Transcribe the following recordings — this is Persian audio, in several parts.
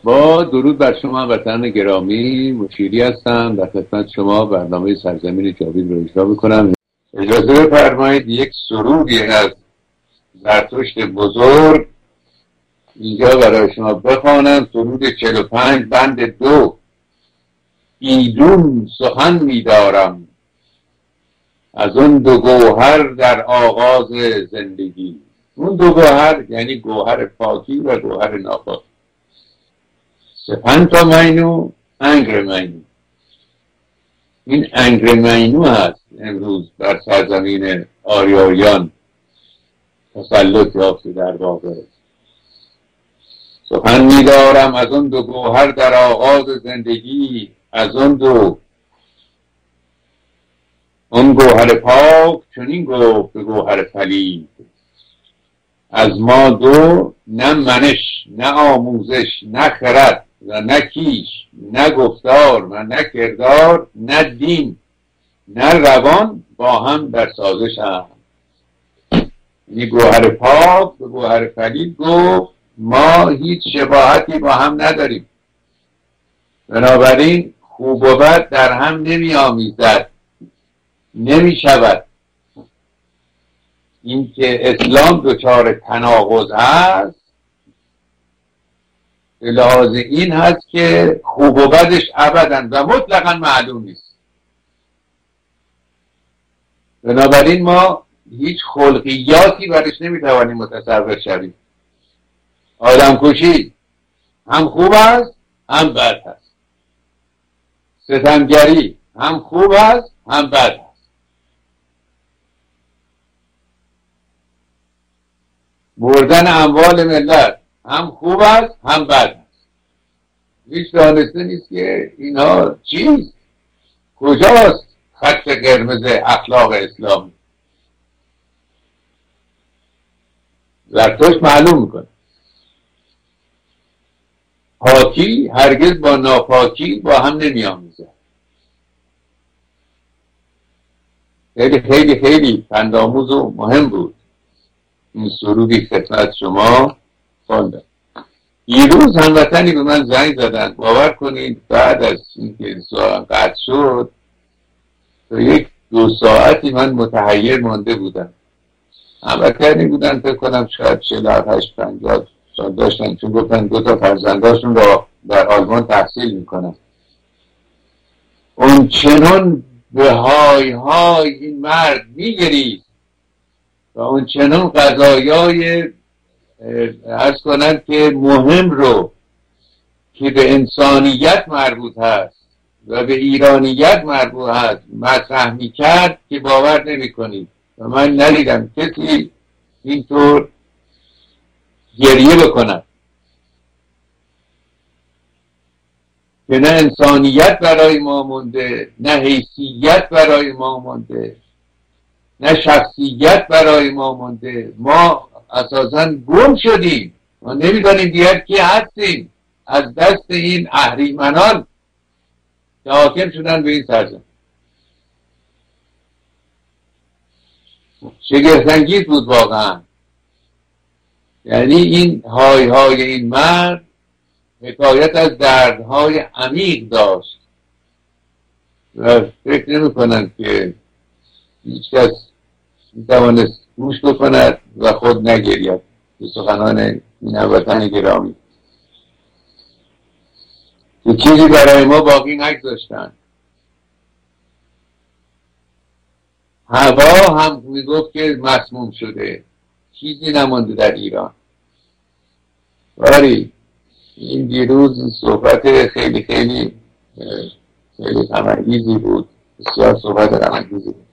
با درود بر شما وطن گرامی، مشیری هستم در خدمت شما. برنامه سرزمین جاوید رو اجرا میکنم. اجازه بفرمایید یک سرودی از زرتشت بزرگ اینجا برای شما بخوانم. سرود 45 بند 2. ایدون سخن می‌دارم از اون دو گوهر در آغاز زندگی. اون دو گوهر یعنی گوهر پاکی و گوهر ناپاکی. سپن تا مینو، انگر مینو. این انگر مینو هست امروز بر سرزمین آریایان تسلط یافته. در واقع سخن می‌دارم از اون دو گوهر در آغاز زندگی، از اون اون گوهر پاک چنین گفت به گوهر پلید. از ما دو نه منش، نه آموزش، نه خرد و نه کیش، نه گفتار و نه کردار، نه دین نه روان با هم در سازش هم. یعنی گوهر پاک به گوهر پلید گفت ما هیچ شباهتی با هم نداریم، بنابراین خوب و بد در هم نمی آمیزد، نمی شود. این که اسلام دچار تناقض هست به لحاظ این هست که خوب و بدش ابداً و مطلقاً معلوم نیست. بنابراین ما هیچ خلقیاتی برش نمیتوانیم متصور شویم. آدم کشی هم خوب است هم بد است. ستمگری هم خوب است هم بد است. بردن اموال ملت هم خوب است هم بد است. هیچ دانسته نیست که اینها چیست، کجاست خط قرمز اخلاق اسلامی. زرتشت معلوم میکنه پاکی هرگز با ناپاکی با هم نمی آمیزد. خیلی خیلی خیلی پندآموز و مهم بود این سرودی خدمت شما خواندم. دیروز هموطنی به من زنگ زدن، باور کنید بعد از اینکه سوالم قطع شد تا 1-2 ساعتی من متحیر مانده بودم. هموطنی بودن فکر کنم شاید 48-50 سال داشتن، چون گفتن 2 تا فرزنداشون را در آلمان تحصیل میکنن. اون چنان به های های این مرد میگرید و اون چنان قضایای عرض کنند که مهم رو که به انسانیت مربوط هست و به ایرانیت مربوط هست مطرح میکرد که باور نمی کنید. و من ندیدم کسی اینطور گریه بکند که نه انسانیت برای ما مونده، نه حیثیت برای ما مونده، نه شخصیت برای ما مونده. ما اساساً گم شدیم، ما نمیدانیم دیگر کی هستیم از دست این اهریمنان که حاکم شدن به این سرزمین. شگفت‌انگیز بود واقعا. یعنی این های های این مرد حکایت از دردهای عمیق داشت و فکر نمی کنند که هیچ کس میتوانست گوش بکند و خود نگرید به سخنان این هموطن گرامی که چیزی برای ما باقی نگذاشتند. هوا هم میگفت که مسموم شده، چیزی نمانده در ایران. ولی این دیروز صحبت خیلی خیلی خیلی غم‌انگیزی بود، بسیار صحبت غم‌انگیزی بود.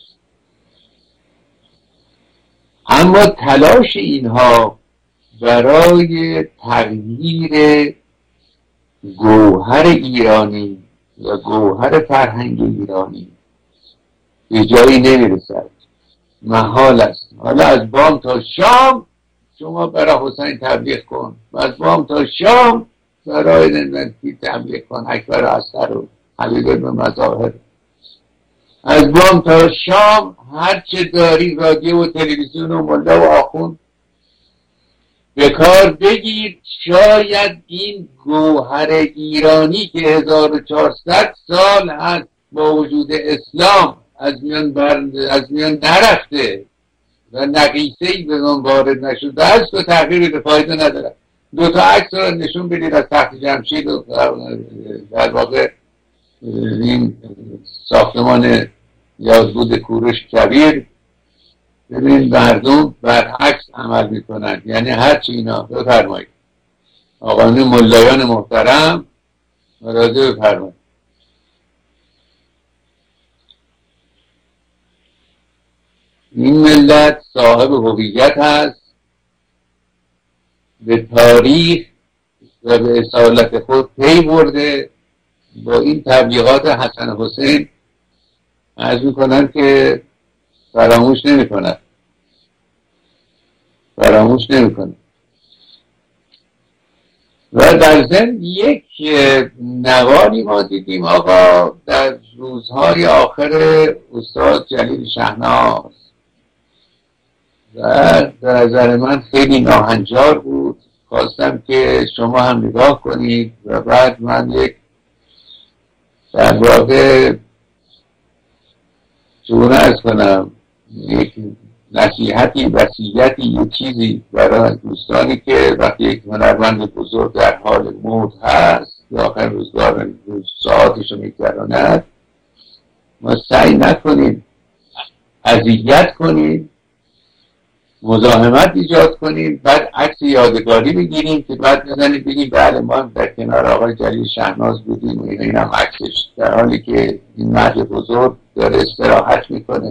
اما تلاش اینها برای تغییر گوهر ایرانی و گوهر فرهنگ ایرانی به جایی نمیرسد، محال است. حالا از بام تا شام شما برای حسین تبلیغ کن، از بام تا شام برای ننوکی تبلیغ کن، اکبر اصغر و حبیب ابن مظاهر. از بام تا شام هرچه داری رادیو و تلویزیون و ملا و آخوند به کار بگیر. شاید این گوهر ایرانی که 1400 سال هست با وجود اسلام از میان نرفته و نقیصه‌ای به اون وارد نشده است و تغییری به فایده نداره. 2 تا عکس رو نشون بدید از تخت جمشید و در واقع این ساختمان یازبود کوروش کبیر. ببینید مردم برعکس عمل میکنن، یعنی هرچی اینا. بفرمایید آقایان ملایان محترم مراجعه بفرمایید. این ملت صاحب هویت هست، به تاریخ و به اصالت خود پی برده. با این تبلیغات حسن حسین عرض میکنن که فراموش نمیکنن. و در ضمن یک نواری ما دیدیم آقا در روزهای آخر استاد جلیل شهناز و در نظر من خیلی ناهنجار بود. خواستم که شما هم نگاه کنید و بعد من یک در واقع چون ارز کنم یک نصیحتی، وصیتی، یک چیزی برای دوستانی که وقتی یک هنرمند بزرگ در حال موت هست داخل روزگار ساعتشو میگذراند، ما سعی نکنیم اذیت کنیم، مزاحمت ایجاد کنیم، بعد عکس یادگاری بگیریم که بعد بزنیم بگیم بله ما در کنار آقای جلیل شهناز بودیم و این هم عکسش، در حالی که این مرد بزرگ داره استراحت میکنه.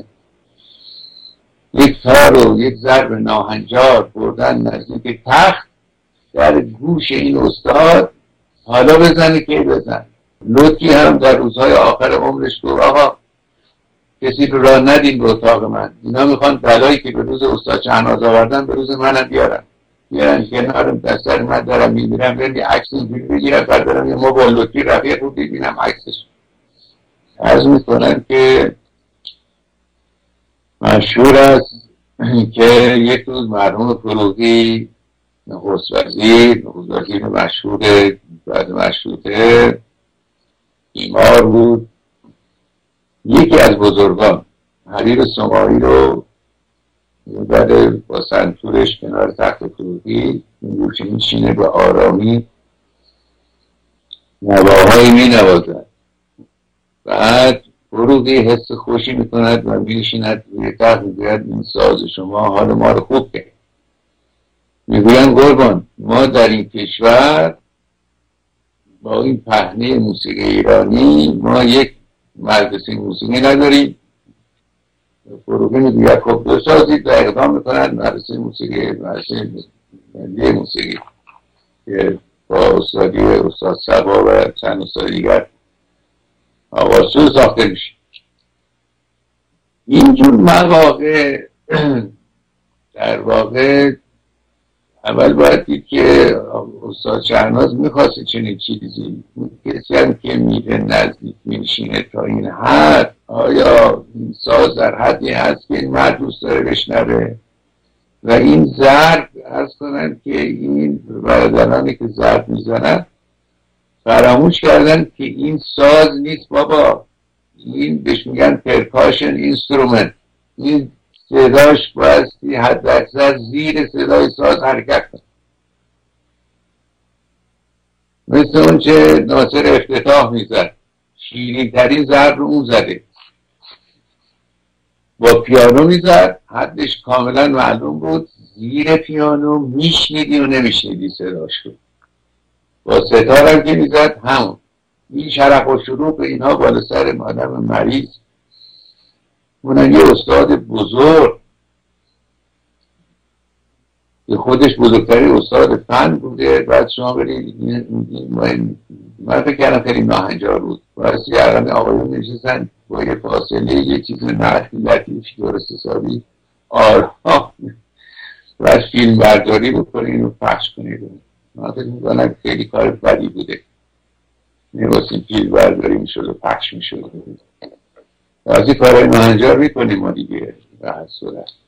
یک تار و یک ضرب ناهنجار بردن نزدیک تخت در گوش این استاد، حالا بزنه که بزن. لطفی هم در روزهای آخر عمرش گفت آقا کسی رو راه ندین به اتاق من، اینا میخوان بلایی که به روز استاد شهناز آوردن به روز منم بیارن کنارم دستر من دارم میبینم برم یه عکس اینجوری بگیرم بعد دارم یه موبایل لطفی رفیق رو ببینم عکسش. عرض میکنم که مشهور است که یک روز مرحوم فروغی نخست وزیر مشهور بعد مشروطه بیمار بود. یکی از بزرگان حریر سماعی رو میبره با سنتورش کنار تخت فروغی میگوشه میشینه به آرامی نواهایی می نوازد. بعد فروغی حس خوشی میکند و میشیند روی تخت میگوید این ساز شما حال ما رو خوب کرد. میگویم قربان ما در این کشور با این پهنه موسیقی ایرانی ما یک مدرسه موسیقی نداریم. فروغی میگوید خب بسازید و اقدام میکنند مدرسه موسیقی ملی موسیقی که با استادی استاد صبا و چند استاد دیگر آوازسوز ساخته میشه. اینجور مواقع در واقع اول باید دید که استاد شهناز میخواسته چنین چیزی. کسی هم که میره نزدیک میشینه تا این حد، آیا این ساز در حدی هست که این مرد دوست داره بشنوه؟ و این ضرب از کنن که این برادرانی که ضرب میزنن فراموش کردن که این ساز نیست بابا، این بهش میگن پرکاشن اینسترومنت. این صداش بایستی حد اکثر زیر صدای ساز حرکت کنه، مثل اون چه ناصر افتتاح میزد، شیرین ترین ضرب رو اون زده، با پیانو میزد، حدش کاملا معلوم بود، زیر پیانو میشنیدی و نمیشنیدی صداش رو. با ستار هم که میزد همون. این شرق و شروق اینها بالا سر آدم مریض. اونم یه استاد بزرگ که خودش بزرگترین استاد فن بوده. بعد شما برید من فکر کردم خیلی ناهنجار بود، بایستی عقل آقایون نشستن با یه فاصله یه چیز نحوی لطیف درست حسابی آرام و فیلم برداری بکنین و پخش کنید. من فکر میکنم خیلی کار بدی بوده، میباسیم فیلم برداری میشد و پخش میشد. از این کارهای ناهنجار میکنیم ما دیگه به هر صورت.